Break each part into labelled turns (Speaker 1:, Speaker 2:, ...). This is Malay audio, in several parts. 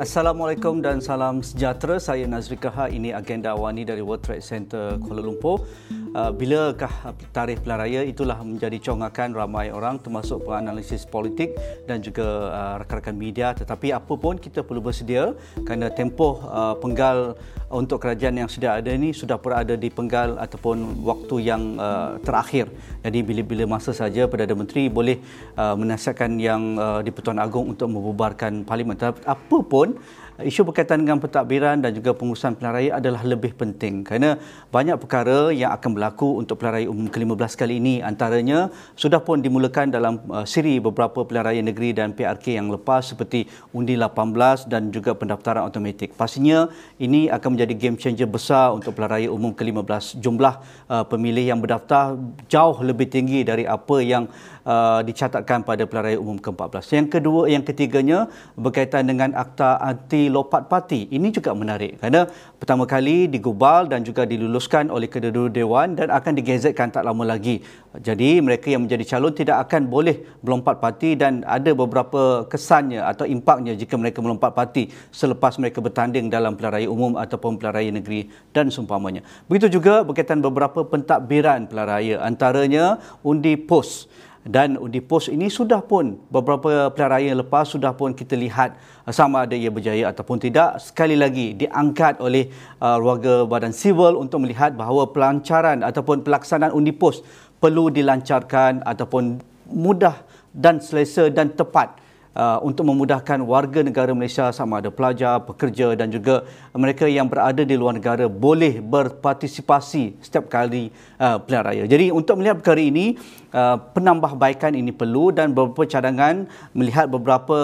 Speaker 1: Assalamualaikum dan salam sejahtera. Saya Nazri Kahar. Ini agenda awani dari World Trade Center Kuala Lumpur. Bilakah tarikh pilihan raya? Itulah menjadi congakan ramai orang, termasuk penganalisis politik dan juga rakan-rakan media. Tetapi apa pun kita perlu bersedia kerana tempoh penggal untuk kerajaan yang sedia ada ini sudah berada di penggal ataupun waktu yang terakhir. Jadi bila-bila masa saja Perdana Menteri boleh menasihatkan yang di-Pertuan Agong untuk membubarkan parlimen. Apa pun isu berkaitan dengan pentadbiran dan juga pengurusan pilihan raya adalah lebih penting kerana banyak perkara yang akan berlaku untuk pilihan raya umum ke-15 kali ini. Antaranya sudah pun dimulakan dalam siri beberapa pilihan raya negeri dan PRK yang lepas seperti undi 18 dan juga pendaftaran automatik. Pastinya ini akan menjadi game changer besar untuk pilihan raya umum ke-15. Jumlah pemilih yang berdaftar jauh lebih tinggi dari apa yang dicatatkan pada pilihan raya umum ke-14. Yang ketiganya berkaitan dengan akta anti lompat parti. Ini juga menarik kerana pertama kali digubal dan juga diluluskan oleh kedua-dua dewan dan akan digazetkan tak lama lagi. Jadi mereka yang menjadi calon tidak akan boleh melompat parti dan ada beberapa kesannya atau impaknya jika mereka melompat parti selepas mereka bertanding dalam pilihan raya umum ataupun pilihan raya negeri dan seumpamanya. Begitu juga berkaitan beberapa pentadbiran pilihan raya, antaranya undi POS. Dan undi POS ini sudah pun beberapa pilihan raya lepas sudah pun kita lihat sama ada ia berjaya ataupun tidak. Sekali lagi diangkat oleh warga badan sivil untuk melihat bahawa pelancaran ataupun pelaksanaan undi POS perlu dilancarkan ataupun mudah dan selesa dan tepat untuk memudahkan warga negara Malaysia sama ada pelajar, pekerja dan juga mereka yang berada di luar negara boleh berpartisipasi setiap kali pilihan raya. Jadi untuk melihat perkara ini, penambahbaikan ini perlu dan beberapa cadangan melihat beberapa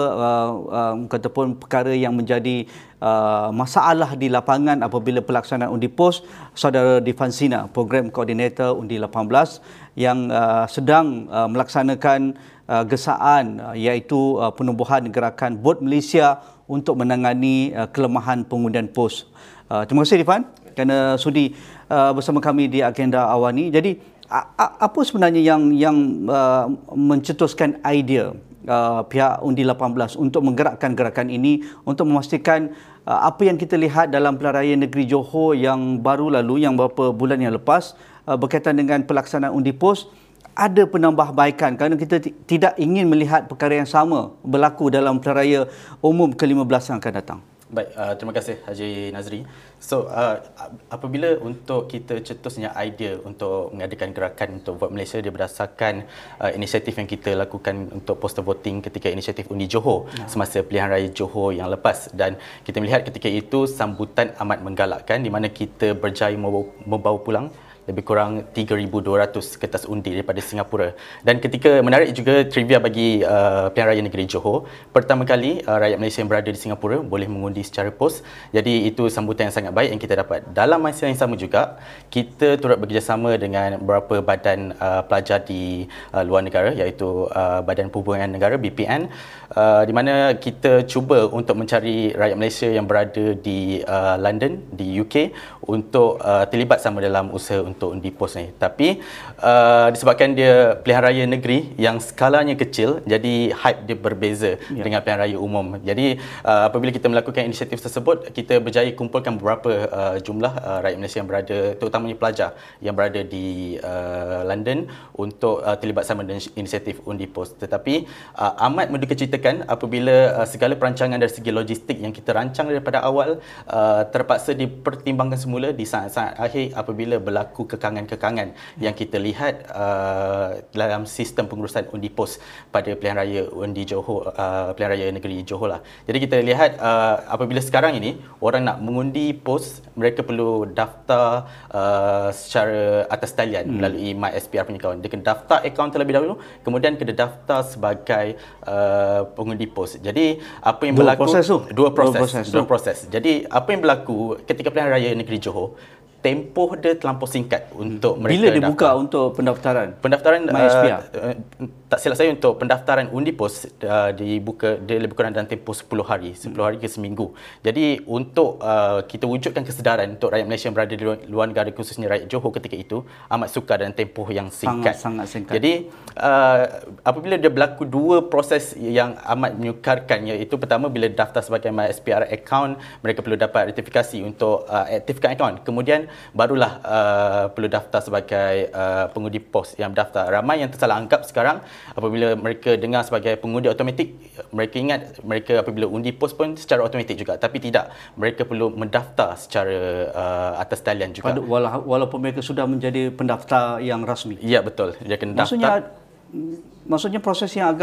Speaker 1: kataupun perkara yang menjadi masalah di lapangan apabila pelaksanaan undi POS. Saudara Divansina, Program Koordinator undi 18 yang sedang melaksanakan gesaan iaitu penubuhan gerakan Bot Malaysia untuk menangani kelemahan pengundian POS. Terima kasih Divan kerana sudi bersama kami di agenda awal ini. Jadi apa sebenarnya yang mencetuskan idea pihak undi 18 untuk menggerakkan gerakan ini untuk memastikan apa yang kita lihat dalam pilihan raya negeri Johor yang baru lalu, yang beberapa bulan yang lepas berkaitan dengan pelaksanaan undi POS ada penambahbaikan kerana kita tidak ingin melihat perkara yang sama berlaku dalam pilihan raya umum ke-15 yang akan datang.
Speaker 2: Baik, terima kasih Haji Nazri. So, apabila untuk kita cetusnya idea untuk mengadakan gerakan untuk Vote Malaysia, dia berdasarkan inisiatif yang kita lakukan untuk poster voting ketika inisiatif undi Johor semasa pilihan raya Johor yang lepas, dan kita melihat ketika itu sambutan amat menggalakkan di mana kita berjaya membawa pulang lebih kurang 3,200 kertas undi daripada Singapura. Dan ketika menarik juga trivia bagi pilihan raya negeri Johor, pertama kali rakyat Malaysia yang berada di Singapura boleh mengundi secara pos. Jadi itu sambutan yang sangat baik yang kita dapat. Dalam masa yang sama juga, kita turut bekerjasama dengan beberapa badan pelajar di luar negara, iaitu Badan Perhubungan Negara BPN, di mana kita cuba untuk mencari rakyat Malaysia yang berada di London, di UK, untuk terlibat sama dalam usaha untuk undi POS ni. Tapi disebabkan dia pilihan raya negeri yang skalanya kecil, jadi hype dia berbeza dengan pilihan raya umum. Jadi apabila kita melakukan inisiatif tersebut, kita berjaya kumpulkan beberapa jumlah rakyat Malaysia yang berada, terutamanya pelajar yang berada di London untuk terlibat sama dengan inisiatif undi POS. Tetapi amat mendukacitakan apabila segala perancangan dari segi logistik yang kita rancang daripada awal terpaksa dipertimbangkan semula di saat-saat akhir apabila berlaku kekangan-kekangan yang kita lihat dalam sistem pengurusan undi POS pada pilihan raya undi Johor, pilihan raya negeri Johor lah. Jadi kita lihat apabila sekarang ini orang nak mengundi POS, mereka perlu daftar secara atas talian melalui MySPR punya akaun. Dia kena daftar akaun terlebih dahulu, kemudian kena daftar sebagai pengundi POS. Jadi apa yang berlaku, dua proses. Jadi apa yang berlaku ketika pilihan raya negeri Johor, tempoh dia terlampau singkat untuk mereka.
Speaker 1: Bila dibuka untuk pendaftaran?
Speaker 2: Pendaftaran
Speaker 1: MySPR?
Speaker 2: Tak silap saya, untuk pendaftaran undi POS dibuka, dia lebih kurang dalam tempoh 10 hari ke seminggu. Jadi untuk kita wujudkan kesedaran untuk rakyat Malaysia yang berada di luar negara, khususnya rakyat Johor ketika itu, amat sukar dalam tempoh yang singkat.
Speaker 1: Sangat singkat.
Speaker 2: Jadi apabila dia berlaku dua proses yang amat menyukarkan, iaitu pertama, bila daftar sebagai MySPR account, mereka perlu dapat ratifikasi untuk aktifkan akaun. Kemudian barulah perlu daftar sebagai pengundi POS yang berdaftar. Ramai yang tersalah anggap sekarang apabila mereka dengar sebagai pengundi automatik, mereka ingat mereka apabila undi POS pun secara automatik juga. Tapi tidak, mereka perlu mendaftar secara atas talian juga.
Speaker 1: Walaupun mereka sudah menjadi pendaftar yang rasmi.
Speaker 2: Ya, betul. Dia kena daftar.
Speaker 1: Maksudnya proses yang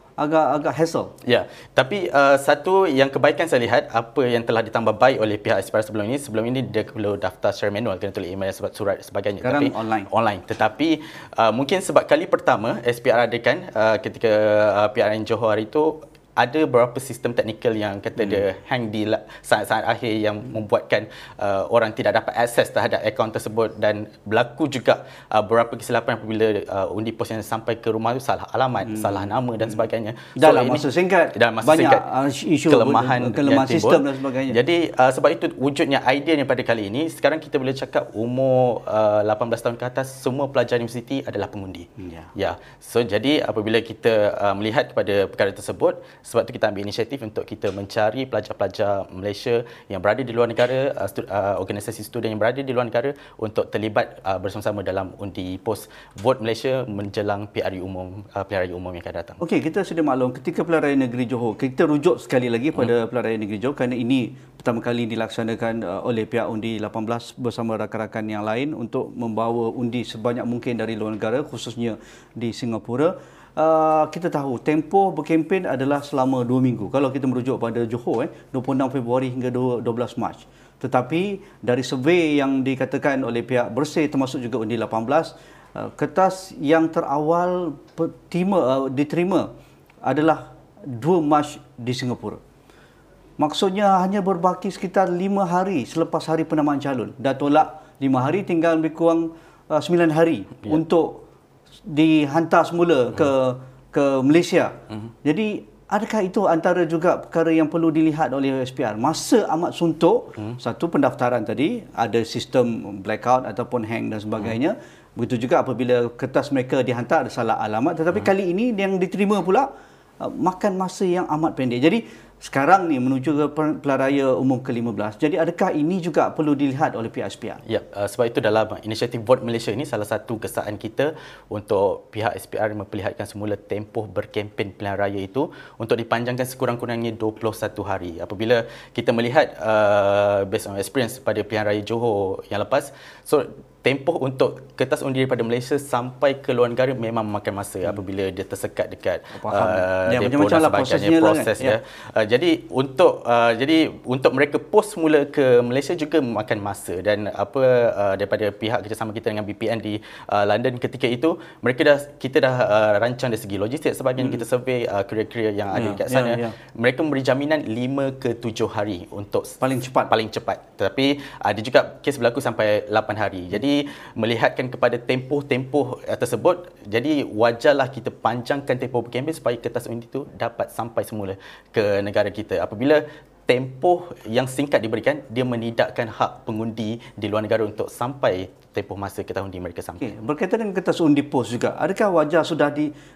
Speaker 1: agak hassle.
Speaker 2: Ya, tapi satu yang kebaikan saya lihat, apa yang telah ditambah baik oleh pihak SPR sebelum ini dia perlu daftar secara manual, kena tulis email, surat sebagainya.
Speaker 1: Sekarang
Speaker 2: tapi
Speaker 1: online.
Speaker 2: Tetapi mungkin sebab kali pertama SPR adakan ketika PRN Johor hari itu, ada beberapa sistem teknikal yang kata dia hang di saat-saat akhir yang membuatkan orang tidak dapat akses terhadap akaun tersebut, dan berlaku juga beberapa kesilapan apabila undi POS yang sampai ke rumah itu salah alamat, salah nama dan sebagainya.
Speaker 1: Dalam masa singkat, banyak isu kelemahan sistem dan sebagainya.
Speaker 2: Jadi sebab itu wujudnya idea pada kali ini, sekarang kita boleh cakap umur 18 tahun ke atas, semua pelajar universiti adalah pengundi. Ya. So jadi apabila kita melihat kepada perkara tersebut, sebab itu kita ambil inisiatif untuk kita mencari pelajar-pelajar Malaysia yang berada di luar negara, organisasi student yang berada di luar negara, untuk terlibat bersama-sama dalam undi POS Vote Malaysia menjelang PRU umum yang akan datang.
Speaker 1: Okey, kita sudah maklum ketika Pilihan Raya Negeri Johor, kita rujuk sekali lagi pada Pilihan Raya Negeri Johor kerana ini pertama kali dilaksanakan oleh pihak undi 18 bersama rakan-rakan yang lain untuk membawa undi sebanyak mungkin dari luar negara, khususnya di Singapura. Kita tahu tempoh berkempen adalah selama 2 minggu. Kalau kita merujuk pada Johor, 26 Februari hingga 12 Mac. Tetapi dari survey yang dikatakan oleh pihak Bersih, termasuk juga undi 18, kertas yang terawal diterima adalah 2 Mac di Singapura. Maksudnya hanya berbaki sekitar 5 hari selepas hari penamaan calon. Dah tolak 5 hari, tinggal lebih kurang 9 hari untuk dihantar semula ke Malaysia. Jadi adakah itu antara juga perkara yang perlu dilihat oleh SPR? Masa amat suntuk. Satu, pendaftaran tadi ada sistem blackout ataupun hang dan sebagainya. Begitu juga apabila kertas mereka dihantar ada salah alamat. Tetapi kali ini yang diterima pula makan masa yang amat pendek. Jadi sekarang ni menuju ke Pilihan Raya Umum ke-15. Jadi adakah ini juga perlu dilihat oleh pihak SPR?
Speaker 2: Ya, sebab itu dalam inisiatif Vote Malaysia ini, salah satu kesaan kita untuk pihak SPR memperlihatkan semula tempoh berkempen pilihan raya itu untuk dipanjangkan sekurang-kurangnya 21 hari. Apabila kita melihat based on experience pada pilihan raya Johor yang lepas, so tempoh untuk kertas undi daripada Malaysia sampai ke luar negara memang memakan masa apabila dia tersekat dekat depo dan sebagainya, proses kan? Jadi untuk mereka post semula ke Malaysia juga memakan masa, dan daripada pihak kerjasama kita dengan BPN di London ketika itu, kita dah rancang dari segi logistik sebagainya, kita survey kurir-kurir yang ada dekat sana. Mereka memberi jaminan 5 ke 7 hari untuk paling cepat. Tetapi ada juga kes berlaku sampai 8 hari. Jadi melihatkan kepada tempoh-tempoh tersebut, jadi wajarlah kita panjangkan tempoh berkempen supaya kertas undi itu dapat sampai semula ke negara kita. Apabila tempoh yang singkat diberikan, dia menidakkan hak pengundi di luar negara untuk sampai tempoh masa kertas undi mereka sampai.
Speaker 1: Berkaitan dengan kertas undi POS juga, adakah wajar sudah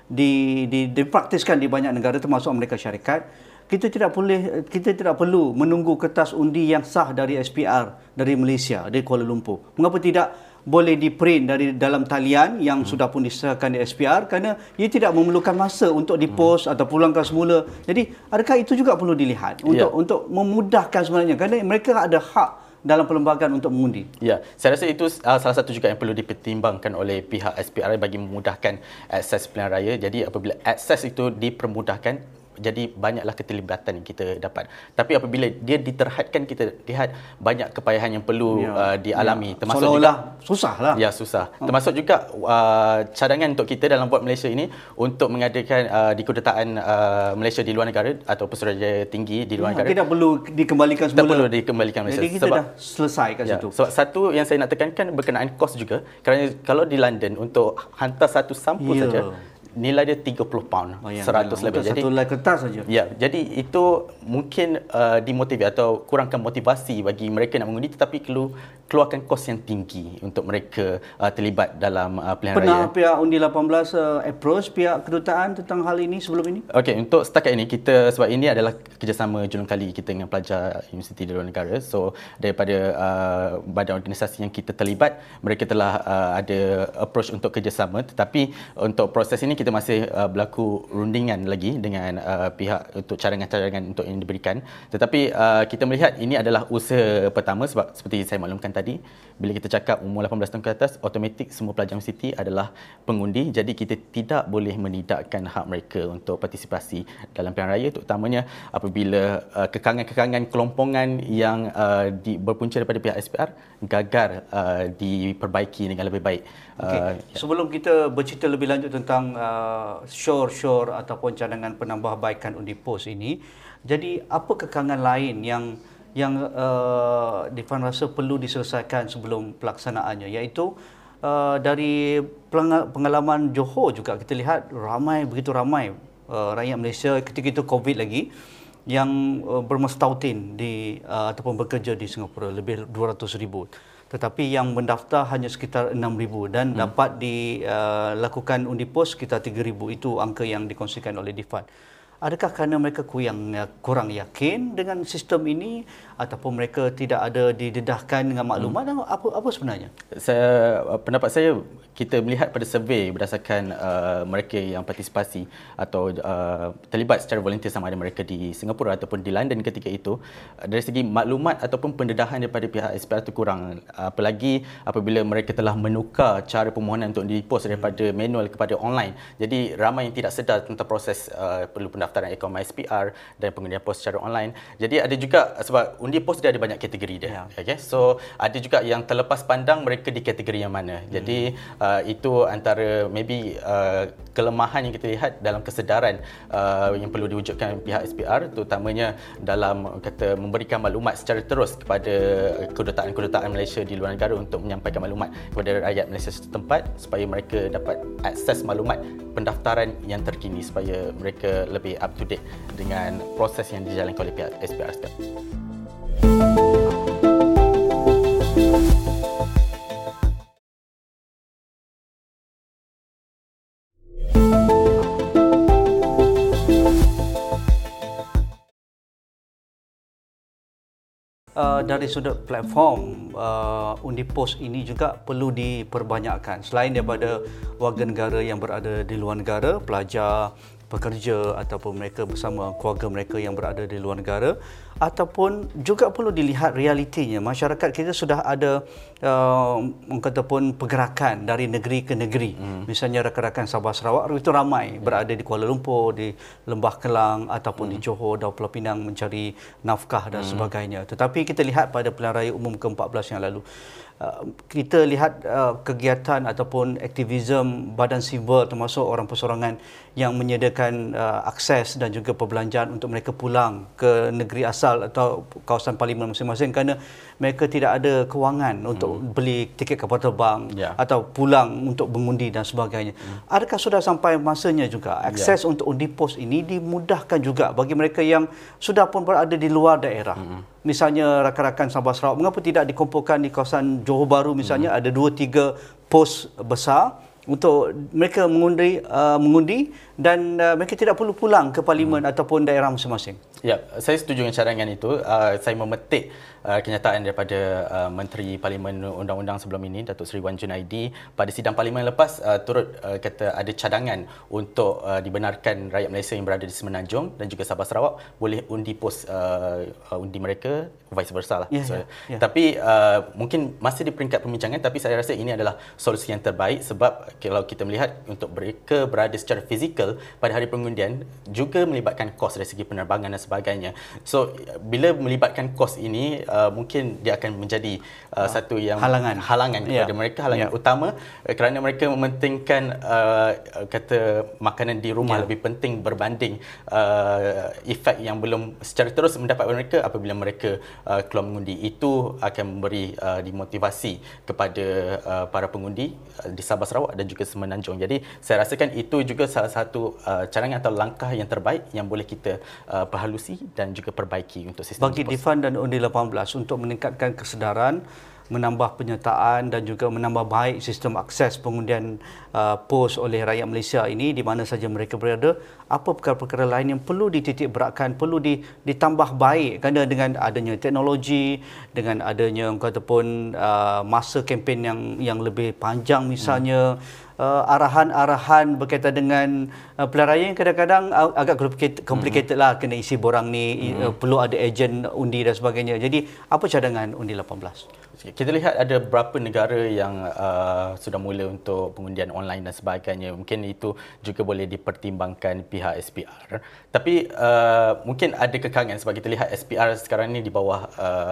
Speaker 1: dipraktiskan di banyak negara termasuk Amerika Syarikat? Kita tidak perlu menunggu kertas undi yang sah dari SPR dari Malaysia, dari Kuala Lumpur. Mengapa tidak boleh diprint dari dalam talian yang sudah pun disahkan di SPR, kerana ia tidak memerlukan masa untuk dipost atau pulangkan semula. Jadi adakah itu juga perlu dilihat untuk memudahkan sebenarnya, kerana mereka ada hak dalam perlembagaan untuk mengundi.
Speaker 2: Ya, saya rasa itu salah satu juga yang perlu dipertimbangkan oleh pihak SPR bagi memudahkan akses pilihan raya. Jadi apabila akses itu dipermudahkan, jadi banyaklah keterlibatan yang kita dapat. Tapi apabila dia diterhadkan, kita lihat banyak kepayahan yang perlu dialami. Termasuk
Speaker 1: seolah-olah
Speaker 2: juga
Speaker 1: susah lah.
Speaker 2: Ya, susah. Termasuk juga cadangan untuk kita dalam Buat Malaysia ini untuk mengadakan di kedutaan Malaysia di luar negara atau Pusuruhanjaya tinggi di luar negara.
Speaker 1: Tidak perlu dikembalikan semula.
Speaker 2: Tak perlu dikembalikan Malaysia.
Speaker 1: Jadi kita dah selesai kat situ.
Speaker 2: Sebab satu yang saya nak tekankan berkenaan kos juga. Kerana kalau di London untuk hantar satu sampul saja, nilai dia 30 pound, 100 lebih.
Speaker 1: Jadi satu helai kertas saja.
Speaker 2: Ya, jadi itu mungkin dimotivasi atau kurangkan motivasi bagi mereka nak mengundi, tetapi keluarkan kos yang tinggi untuk mereka terlibat dalam pilihan raya.
Speaker 1: Pernah pihak Undi 18 approach pihak kedutaan tentang hal ini sebelum ini?
Speaker 2: Okey, untuk setakat ini kita, sebab ini adalah kerjasama julung kali kita dengan pelajar universiti di luar negara. So daripada badan organisasi yang kita terlibat, mereka telah ada approach untuk kerjasama, tetapi untuk proses ini kita masih berlaku rundingan lagi dengan pihak untuk cadangan-cadangan untuk yang diberikan. Tetapi kita melihat ini adalah usaha pertama, sebab seperti saya maklumkan tadi, bila kita cakap umur 18 tahun ke atas, automatik semua pelajar universiti adalah pengundi. Jadi kita tidak boleh menidakkan hak mereka untuk partisipasi dalam pilihan raya, terutamanya apabila kekangan-kekangan kelompongan yang berpunca daripada pihak SPR gagal diperbaiki dengan lebih baik.
Speaker 1: Sebelum kita bercerita lebih lanjut tentang syur-syur ataupun cadangan penambahbaikan undi pos ini, jadi apa kekangan lain yang Difan rasa perlu diselesaikan sebelum pelaksanaannya, iaitu dari pengalaman Johor juga kita lihat begitu ramai rakyat Malaysia ketika itu COVID lagi yang bermustautin ataupun bekerja di Singapura, lebih 200,000. Tetapi yang mendaftar hanya sekitar 6,000 dan dapat dilakukan undi pos sekitar 3,000. Itu angka yang dikongsikan oleh Difan. Adakah kerana mereka kurang yakin dengan sistem ini, ataupun mereka tidak ada didedahkan dengan maklumat? Apa sebenarnya?
Speaker 2: Pendapat saya, kita melihat pada survey berdasarkan mereka yang partisipasi atau terlibat secara volunteer, sama ada mereka di Singapura ataupun di London ketika itu, dari segi maklumat ataupun pendedahan daripada pihak SPR itu kurang. Apalagi apabila mereka telah menukar cara permohonan untuk di-post daripada manual kepada online. Jadi ramai yang tidak sedar tentang proses perlu pendaftaran akaun MySPR dan pengundian pos secara online. Jadi ada juga, sebab undi pos dia ada banyak kategori dia. Okay? So ada juga yang terlepas pandang mereka di kategori yang mana. Jadi itu antara maybe kelemahan yang kita lihat dalam kesedaran yang perlu diwujudkan pihak SPR, terutamanya dalam memberikan maklumat secara terus kepada kedutaan-kedutaan Malaysia di luar negara untuk menyampaikan maklumat kepada rakyat Malaysia setempat supaya mereka dapat akses maklumat pendaftaran yang terkini, supaya mereka lebih up to date dengan proses yang dijalankan oleh pihak SPR sekarang.
Speaker 1: Dari sudut platform, undi pos ini juga perlu diperbanyakkan. Selain daripada warga negara yang berada di luar negara, pelajar, pekerja ataupun mereka bersama keluarga mereka yang berada di luar negara, ataupun juga perlu dilihat realitinya. Masyarakat kita sudah ada ataupun pergerakan dari negeri ke negeri. Misalnya rakan-rakan Sabah Sarawak itu ramai berada di Kuala Lumpur, di Lembah Kelang ataupun di Johor, Daun Pulau Pinang mencari nafkah dan sebagainya. Tetapi kita lihat pada pilihan raya umum ke-14 yang lalu, kita lihat kegiatan ataupun aktivisme badan sivil termasuk orang persorangan yang menyediakan akses dan juga perbelanjaan untuk mereka pulang ke negeri asal atau kawasan parlimen masing-masing kerana mereka tidak ada kewangan untuk beli tiket kapal terbang atau pulang untuk mengundi dan sebagainya. Adakah sudah sampai masanya juga akses untuk undi pos ini dimudahkan juga bagi mereka yang sudah pun berada di luar daerah? Misalnya rakan-rakan Sabah Sarawak, mengapa tidak dikumpulkan di kawasan Johor Bahru misalnya, ada 2-3 pos besar untuk mereka mengundi dan mereka tidak perlu pulang ke parlimen ataupun daerah masing-masing?
Speaker 2: Ya, saya setuju dengan cadangan itu. Saya memetik kenyataan daripada Menteri Parlimen Undang-Undang sebelum ini, Datuk Seri Wan Junaidi, pada sidang Parlimen lepas turut kata ada cadangan untuk dibenarkan rakyat Malaysia yang berada di Semenanjung dan juga Sabah Sarawak boleh undi pos undi mereka, vice versa lah. Tapi mungkin masih di peringkat pembincangan, tapi saya rasa ini adalah solusi yang terbaik sebab kalau kita melihat untuk mereka berada secara fizikal pada hari pengundian juga melibatkan kos dari segi penerbangan dan sebagainya. So bila melibatkan kos ini mungkin dia akan menjadi satu yang halangan kepada mereka, halangan utama kerana mereka mementingkan kata makanan di rumah lebih penting berbanding efek yang belum secara terus mendapat mereka apabila mereka keluar mengundi. Itu akan memberi dimotivasi kepada para pengundi di Sabah Sarawak dan juga Semenanjung. Jadi saya rasakan itu juga salah satu cadangan atau langkah yang terbaik yang boleh kita perhalusi dan juga perbaiki untuk sistem
Speaker 1: bagi Difan dan Undi 18 untuk meningkatkan kesedaran, menambah penyertaan dan juga menambah baik sistem akses pengundian pos oleh rakyat Malaysia ini di mana saja mereka berada. Apa perkara-perkara lain yang perlu dititik beratkan, perlu ditambah baik kerana dengan adanya teknologi, dengan adanya ataupun masa kempen yang lebih panjang misalnya, arahan-arahan berkaitan dengan pilihan raya yang kadang-kadang agak complicated lah, kena isi borang ni, perlu ada ejen undi dan sebagainya. Jadi apa cadangan Undi 18?
Speaker 2: Kita lihat ada beberapa negara yang sudah mula untuk pengundian online dan sebagainya. Mungkin itu juga boleh dipertimbangkan pihak SPR. Tapi mungkin ada kekangan sebab kita lihat SPR sekarang ni di bawah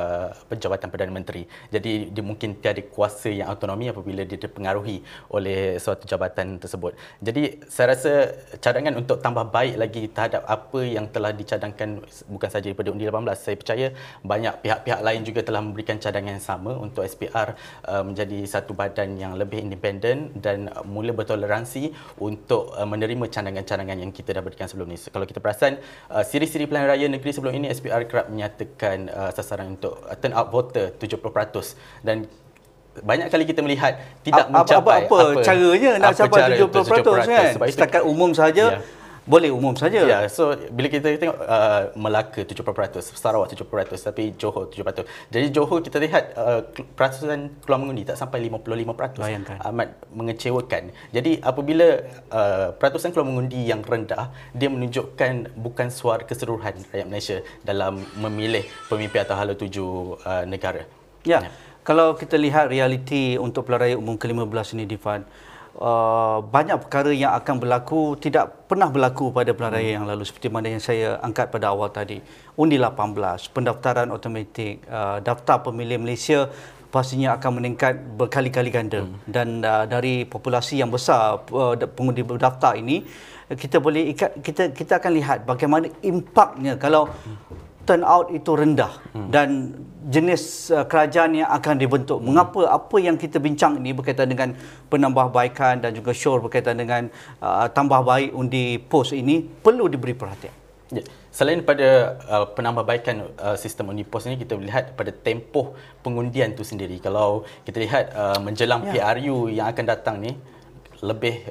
Speaker 2: Jabatan Perdana Menteri. Jadi dia mungkin tiada kuasa yang autonomi apabila dia dipengaruhi oleh suatu jabatan tersebut. Jadi saya rasa cadangan untuk tambah baik lagi terhadap apa yang telah dicadangkan bukan sahaja daripada Undi 18. Saya percaya banyak pihak-pihak lain juga telah memberikan cadangan yang sama untuk SPR menjadi satu badan yang lebih independen dan mula bertoleransi untuk menerima cadangan-cadangan yang kita dah berikan sebelum ini. Kalau kita perasan, siri-siri pilihan raya negeri sebelum ini SPR kerap menyatakan sasaran untuk turn out voter 70% dan banyak kali kita melihat tidak mencapai
Speaker 1: apa caranya nak capai 70% kan. Setakat umum saja. Boleh umum saja.
Speaker 2: Ya, so bila kita tengok Melaka 70%, Sarawak 70%, tapi Johor 7%. Jadi Johor kita lihat peratusan keluar mengundi tak sampai 55%.
Speaker 1: Bayangkan.
Speaker 2: Amat mengecewakan. Jadi apabila peratusan keluar mengundi yang rendah, dia menunjukkan bukan suara keseluruhan rakyat Malaysia dalam memilih pemimpin atau hala tuju negara.
Speaker 1: Ya. Kalau kita lihat realiti untuk pilihan raya umum ke-15 ini, Difan, banyak perkara yang akan berlaku tidak pernah berlaku pada pilihan raya yang lalu seperti mana yang saya angkat pada awal tadi. Undi 18, pendaftaran automatik, daftar pemilih Malaysia pastinya akan meningkat berkali-kali ganda dan dari populasi yang besar pengundi berdaftar ini kita akan lihat bagaimana impaknya kalau turnout itu rendah dan jenis kerajaan yang akan dibentuk. Mengapa apa yang kita bincang ini berkaitan dengan penambahbaikan dan juga syur berkaitan dengan tambah baik undi pos ini perlu diberi perhatian.
Speaker 2: Ya. Selain pada penambahbaikan sistem undi pos ini, kita lihat pada tempoh pengundian itu sendiri. Kalau kita lihat menjelang PRU yang akan datang ni, lebih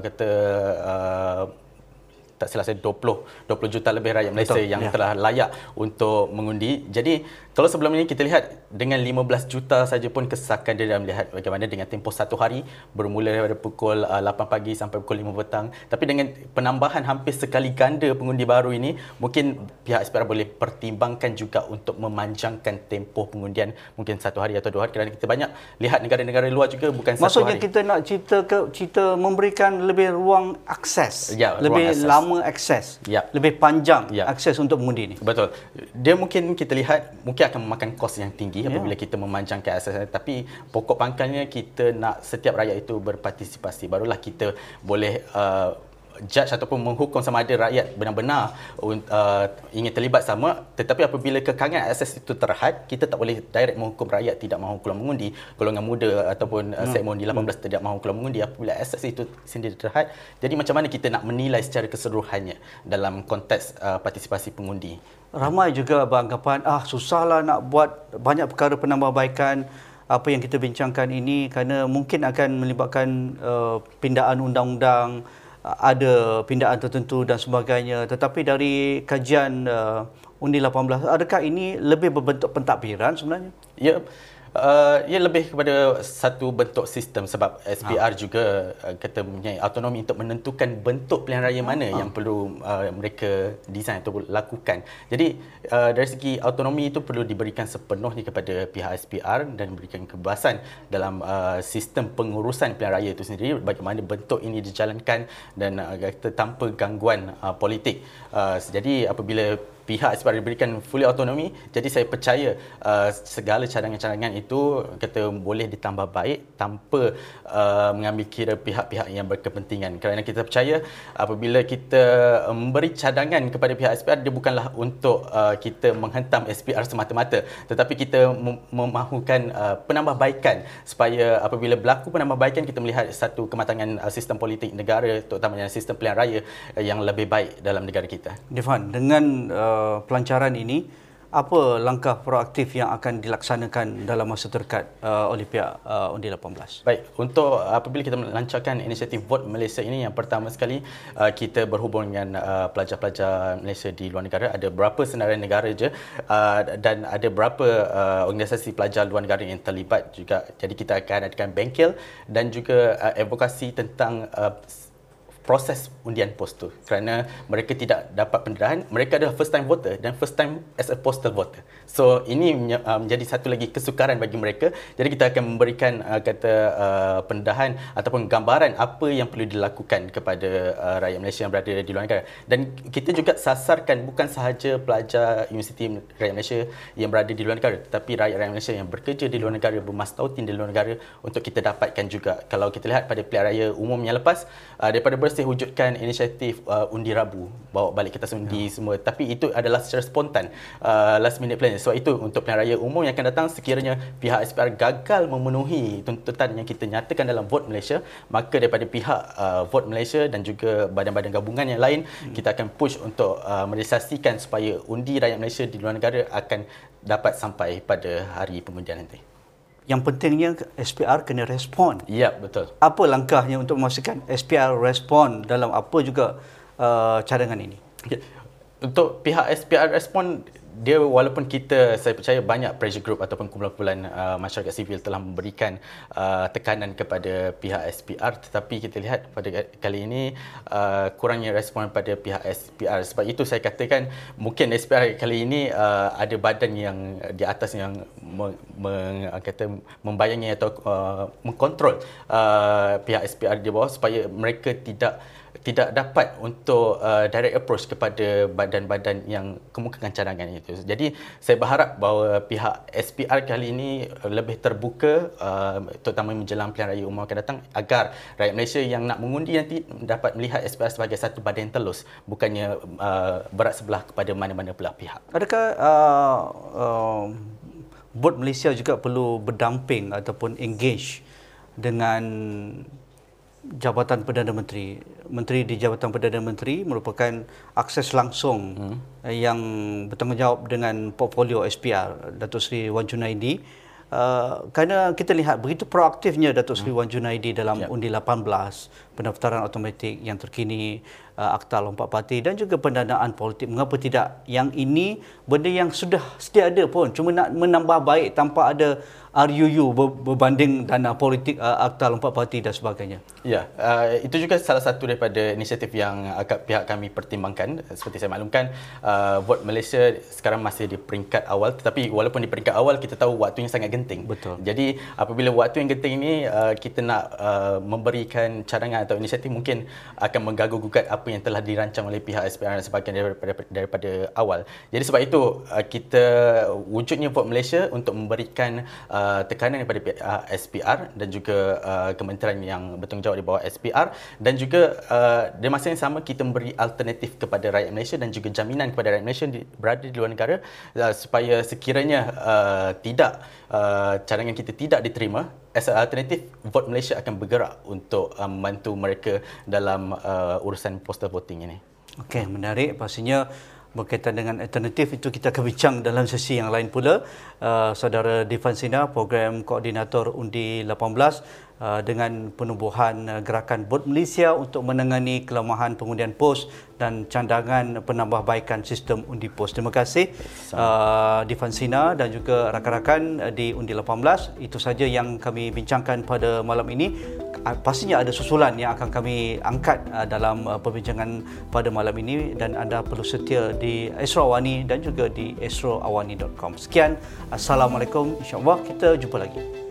Speaker 2: tak silap saya 20 juta lebih rakyat Malaysia yang telah layak untuk mengundi. Jadi kalau sebelum ini kita lihat dengan 15 juta saja pun kesesakan dia dah melihat bagaimana dengan tempoh satu hari bermula daripada pukul 8 pagi sampai pukul 5 petang. Tapi dengan penambahan hampir sekali ganda pengundi baru ini, mungkin pihak SPR boleh pertimbangkan juga untuk memanjangkan tempoh pengundian mungkin satu hari atau 2 hari kerana kita banyak lihat negara-negara luar juga bukan satu hari.
Speaker 1: Maksudnya kita nak cerita memberikan lebih ruang akses, lebih lama akses, lebih panjang akses untuk mengundi ini.
Speaker 2: Betul. Dia mungkin kita lihat mungkin akan memakan kos yang tinggi apabila kita memanjangkan akses, tapi pokok pangkalnya kita nak setiap rakyat itu berpartisipasi. Barulah kita boleh judge ataupun menghukum sama ada rakyat benar-benar ingin terlibat sama. Tetapi apabila kekangan akses itu terhad, kita tak boleh direct menghukum rakyat tidak mahu keluar mengundi, golongan muda ataupun segmen di 18 tidak mahu keluar mengundi apabila akses itu sendiri terhad. Jadi macam mana kita nak menilai secara keseluruhannya dalam konteks partisipasi pengundi?
Speaker 1: Ramai juga beranggapan susahlah nak buat banyak perkara penambahbaikan apa yang kita bincangkan ini kerana mungkin akan melibatkan pindaan undang-undang, ada pindaan tertentu dan sebagainya. Tetapi dari kajian Undi 18. Adakah ini lebih berbentuk pentadbiran sebenarnya?
Speaker 2: Ya, ia lebih kepada satu bentuk sistem sebab SPR juga kita mempunyai autonomi untuk menentukan bentuk pilihan raya mana yang perlu mereka design atau lakukan. Jadi dari segi autonomi itu perlu diberikan sepenuhnya kepada pihak SPR dan diberikan kebebasan dalam sistem pengurusan pilihan raya itu sendiri, bagaimana bentuk ini dijalankan dan tanpa gangguan politik. Jadi apabila pihak SPR diberikan fully autonomi, jadi saya percaya segala cadangan-cadangan itu kita boleh ditambah baik tanpa mengambil kira pihak-pihak yang berkepentingan. Kerana kita percaya apabila kita memberi cadangan kepada pihak SPR, dia bukanlah untuk kita menghentam SPR semata-mata, tetapi kita memahukan penambahbaikan supaya apabila berlaku penambahbaikan, kita melihat satu kematangan sistem politik negara, terutamanya sistem pilihan raya yang lebih baik dalam negara kita.
Speaker 1: Devan, dengan pelancaran ini, apa langkah proaktif yang akan dilaksanakan dalam masa terdekat oleh pihak Undi 18?
Speaker 2: Baik, untuk apabila kita melancarkan inisiatif Vote Malaysia ini, yang pertama sekali kita berhubung dengan pelajar-pelajar Malaysia di luar negara. Ada berapa senarai negara je dan ada berapa organisasi pelajar luar negara yang terlibat juga. Jadi kita akan adakan bengkel dan juga advokasi tentang proses undian pos tu, kerana mereka tidak dapat pendedahan. Mereka adalah first time voter dan first time as a postal voter. So ini menjadi satu lagi kesukaran bagi mereka. Jadi kita akan memberikan pendedahan ataupun gambaran apa yang perlu dilakukan kepada rakyat Malaysia yang berada di luar negara. Dan kita juga sasarkan bukan sahaja pelajar Universiti Rakyat Malaysia yang berada di luar negara, tetapi rakyat Malaysia yang bekerja di luar negara, bermastautin di luar negara, untuk kita dapatkan juga. Kalau kita lihat pada pilihan raya umum yang lepas, daripada saya wujudkan inisiatif undi Rabu, bawa balik kertas undi semua, tapi itu adalah secara spontan, last minute plan. Sebab itu untuk pilihan raya umum yang akan datang, sekiranya pihak SPR gagal memenuhi tuntutan yang kita nyatakan dalam Vote Malaysia, maka daripada pihak Vote Malaysia dan juga badan-badan gabungan yang lain, kita akan push untuk merealisasikan supaya undi rakyat Malaysia di luar negara akan dapat sampai pada hari pengundian nanti.
Speaker 1: Yang pentingnya SPR kena respon.
Speaker 2: Ya, betul.
Speaker 1: Apa langkahnya untuk memastikan SPR respon dalam apa juga cadangan ini?
Speaker 2: Untuk pihak SPR respon, dia walaupun saya percaya banyak pressure group ataupun kumpulan-kumpulan masyarakat sivil telah memberikan tekanan kepada pihak SPR, tetapi kita lihat pada kali ini kurangnya respon pada pihak SPR. Sebab itu saya katakan mungkin SPR kali ini ada badan yang di atas yang membayangi atau mengkontrol pihak SPR di bawah, supaya mereka tidak dapat untuk direct approach kepada badan-badan yang kemukakan cadangan itu. Jadi saya berharap bahawa pihak SPR kali ini lebih terbuka, terutama menjelang pilihan raya umum akan datang, agar rakyat Malaysia yang nak mengundi nanti dapat melihat SPR sebagai satu badan telus, bukannya berat sebelah kepada mana-mana belah pihak.
Speaker 1: Adakah Vote Malaysia juga perlu berdamping ataupun engage dengan Jabatan Perdana Menteri? Menteri di Jabatan Perdana Menteri merupakan akses langsung yang bertanggungjawab dengan portfolio SPR, Datuk Seri Wan Junaidi. Kerana kita lihat begitu proaktifnya Datuk Seri Wan Junaidi dalam undi 18, pendaftaran automatik yang terkini, akta lompat parti dan juga pendanaan politik. Mengapa tidak yang ini benda yang sudah sedia ada pun, cuma nak menambah baik tanpa ada RUU berbanding dana politik, akta lompat parti dan sebagainya.
Speaker 2: Ya, itu juga salah satu daripada inisiatif yang pihak kami pertimbangkan. Seperti saya maklumkan, Vote Malaysia sekarang masih di peringkat awal, tetapi walaupun di peringkat awal, kita tahu waktunya sangat genting.
Speaker 1: Betul. Jadi
Speaker 2: apabila waktu yang genting ini, kita nak memberikan cadangan atau inisiatif, mungkin akan mengganggu-gugat apa yang telah dirancang oleh pihak SPR dan sebagainya daripada awal. Jadi sebab itu kita wujudnya Vote Malaysia untuk memberikan tekanan kepada pihak SPR dan juga kementerian yang bertanggungjawab di bawah SPR, dan juga di masa yang sama kita memberi alternatif kepada rakyat Malaysia dan juga jaminan kepada rakyat Malaysia berada di luar negara, supaya sekiranya cadangan kita tidak diterima, as an alternatif, Vote Malaysia akan bergerak untuk membantu mereka dalam urusan postal voting ini.
Speaker 1: Okey, menarik. Pastinya berkaitan dengan alternatif itu kita akan bincang dalam sesi yang lain pula. Saudara Devan Sina, Program Koordinator Undi 18, dengan penubuhan gerakan Bot Malaysia untuk menangani kelemahan pengundian pos dan cadangan penambahbaikan sistem undi pos. Terima kasih Difan Sina dan juga rakan-rakan di Undi 18. Itu saja yang kami bincangkan pada malam ini. Pastinya ada susulan yang akan kami angkat dalam perbincangan pada malam ini dan anda perlu setia di Astro Awani dan juga di astroawani.com. Sekian, Assalamualaikum. InsyaAllah kita jumpa lagi.